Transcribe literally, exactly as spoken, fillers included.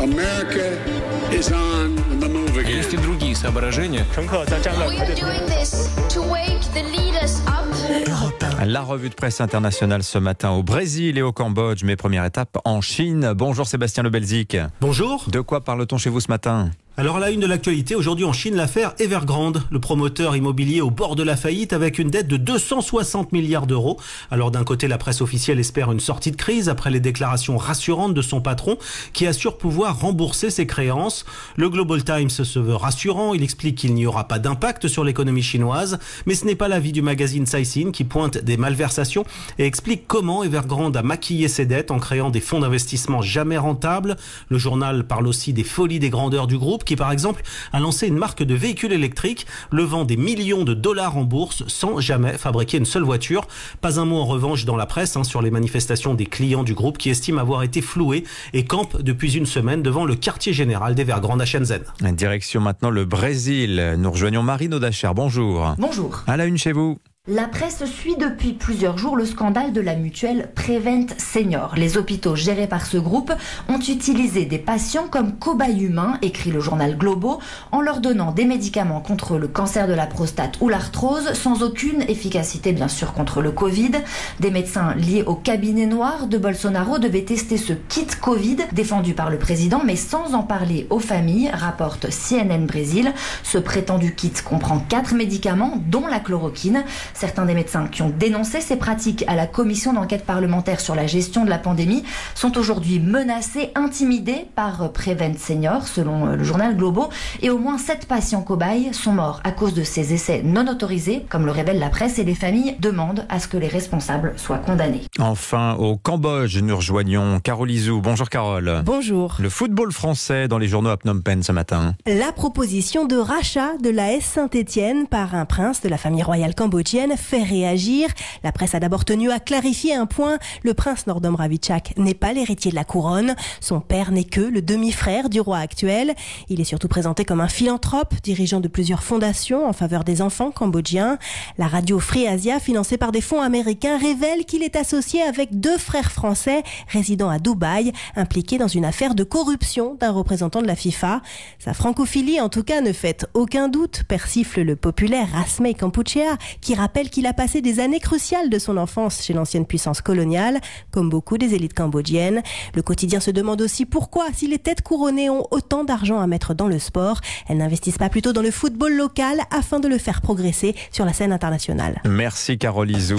America is on the move again. Есть и другие соображения. We are doing this to wake the leaders up. La revue de presse internationale ce matin au Brésil et au Cambodge, mais première étape en Chine. Bonjour Sébastien Le Belzic. Bonjour. De quoi parle-t-on chez vous ce matin ? Alors à la une de l'actualité, aujourd'hui en Chine, l'affaire Evergrande, le promoteur immobilier au bord de la faillite avec une dette de deux cent soixante milliards d'euros. Alors d'un côté, la presse officielle espère une sortie de crise après les déclarations rassurantes de son patron qui assure pouvoir rembourser ses créances. Le Global Times se veut rassurant, il explique qu'il n'y aura pas d'impact sur l'économie chinoise, mais ce n'est pas l'avis du magazine Caixin qui pointe des malversations et explique comment Evergrande a maquillé ses dettes en créant des fonds d'investissement jamais rentables. Le journal parle aussi des folies des grandeurs du groupe qui par exemple a lancé une marque de véhicules électriques levant des millions de dollars en bourse sans jamais fabriquer une seule voiture. Pas un mot en revanche dans la presse hein, sur les manifestations des clients du groupe qui estiment avoir été floués et campent depuis une semaine devant le quartier général d'Evergrande à Shenzhen. Direction maintenant le Brésil. Nous rejoignons Marine Audacher. Bonjour. Bonjour. À la une chez vous. La presse suit depuis plusieurs jours le scandale de la mutuelle Prevent Senior. Les hôpitaux gérés par ce groupe ont utilisé des patients comme cobayes humains, écrit le journal Globo, en leur donnant des médicaments contre le cancer de la prostate ou l'arthrose, sans aucune efficacité bien sûr contre le Covid. Des médecins liés au cabinet noir de Bolsonaro devaient tester ce kit Covid défendu par le président, mais sans en parler aux familles, rapporte C N N Brésil. Ce prétendu kit comprend quatre médicaments, dont la chloroquine. Certains des médecins qui ont dénoncé ces pratiques à la commission d'enquête parlementaire sur la gestion de la pandémie sont aujourd'hui menacés, intimidés par Prevent Senior, selon le journal Globo. Et au moins sept patients cobayes sont morts à cause de ces essais non autorisés, comme le révèle la presse, et les familles demandent à ce que les responsables soient condamnés. Enfin, au Cambodge, nous rejoignons Carole Izou. Bonjour Carole. Bonjour. Le football français dans les journaux à Phnom Penh ce matin. La proposition de rachat de l'A S Saint-Étienne par un prince de la famille royale cambodgienne fait réagir. La presse a d'abord tenu à clarifier un point. Le prince Norodom Raditshak n'est pas l'héritier de la couronne. Son père n'est que le demi-frère du roi actuel. Il est surtout présenté comme un philanthrope, dirigeant de plusieurs fondations en faveur des enfants cambodgiens. La radio Free Asia, financée par des fonds américains, révèle qu'il est associé avec deux frères français résidant à Dubaï, impliqués dans une affaire de corruption d'un représentant de la FIFA. Sa francophilie, en tout cas, ne fait aucun doute, persifle le populaire Rasmei Kampuchea, qui rappelle qu'il a passé des années cruciales de son enfance chez l'ancienne puissance coloniale, comme beaucoup des élites cambodgiennes. Le quotidien se demande aussi pourquoi, si les têtes couronnées ont autant d'argent à mettre dans le sport, elles n'investissent pas plutôt dans le football local afin de le faire progresser sur la scène internationale. Merci Carole Izou.